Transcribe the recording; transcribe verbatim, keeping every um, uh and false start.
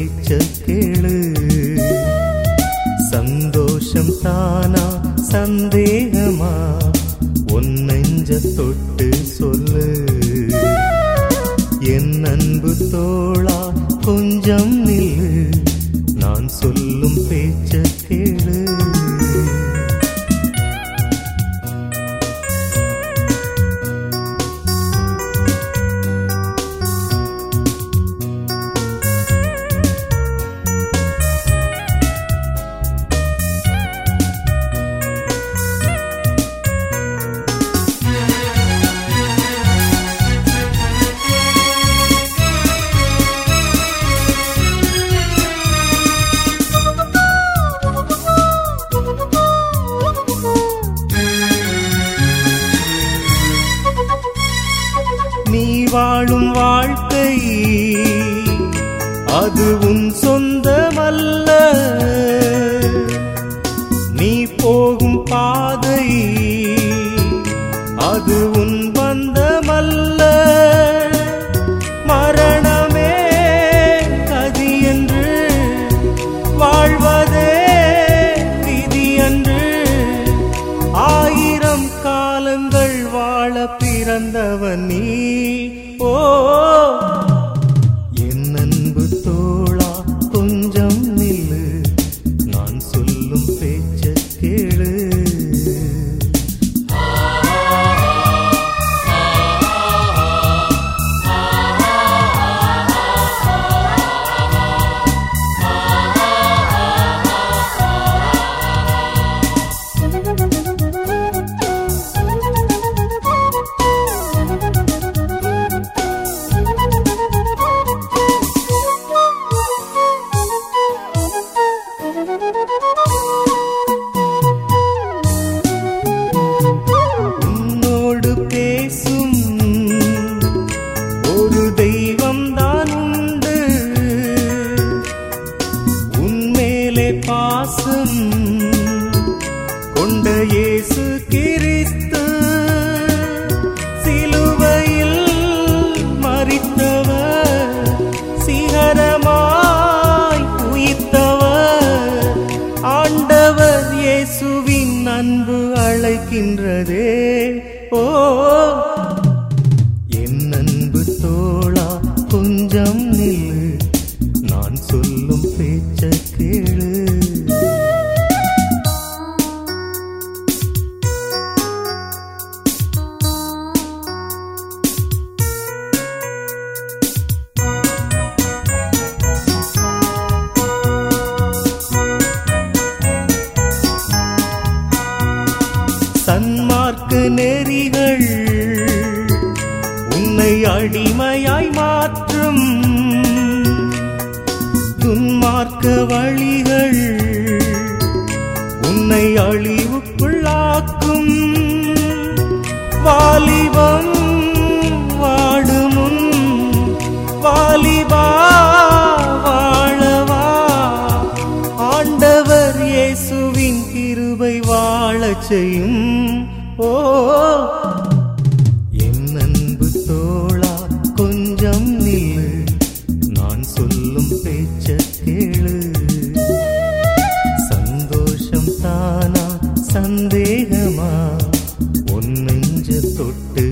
பேச்ச கேளு. சந்தோஷம் தானா சந்தேகமா உன் நெஞ்ச தொட்டு சொல்லு. என் அன்பு தோளா கொஞ்சம் நில்லு, நான் சொல்லும் பேச்ச கேளு. நீ வாழும் வாழ்க்கை அது உன் சொந்தமல்ல. நீ போகும் பாதை அது உன் பந்தமல்ல. மரணமே கதி என்று வாழ்வதே விதி என்று. ஆயிரம் காலங்கள் வாழ பிறந்தவன் நீ. ஓ என் அன்பு தோளா கொஞ்சம் நில்லு, நான் சொல்லும் பேச்ச கேளு. உன்னோடு பேசும் ஒரு தெய்வம் தான் உண்டு. உன்மேலே பாசம் கொண்ட இயேசு கிறிஸ்து. சிலுவையில் மரித்தவர், சிகரமாய் உயிர்த்தவர். ஆண்டவர் இயேசுவின் அன்பு அழைக்கின்றதே. ஓ என் அன்பு தோளா கொஞ்சம் நில்லு, நான் சொல்லும் பேச்ச கேளு. சன்மார்க்க நெறிகள் உன்னை அடிமையாய் மாற்றும். துன்மார்க்க வழிகள் உன்னை அழிவுக்குள்ளாக்கும். வாலிபம் வாடுமுன் வாலிபா வாழவா. ஆண்டவர் இயேசுவின் கிருபை வாழச் செய்யும். ஓ என் அன்பு தோளா கொஞ்சம் நில்லு, நான் சொல்லும் பேச்ச கேளு. சந்தோஷம் தானா சந்தேகமா உன் நெஞ்ச தொட்டு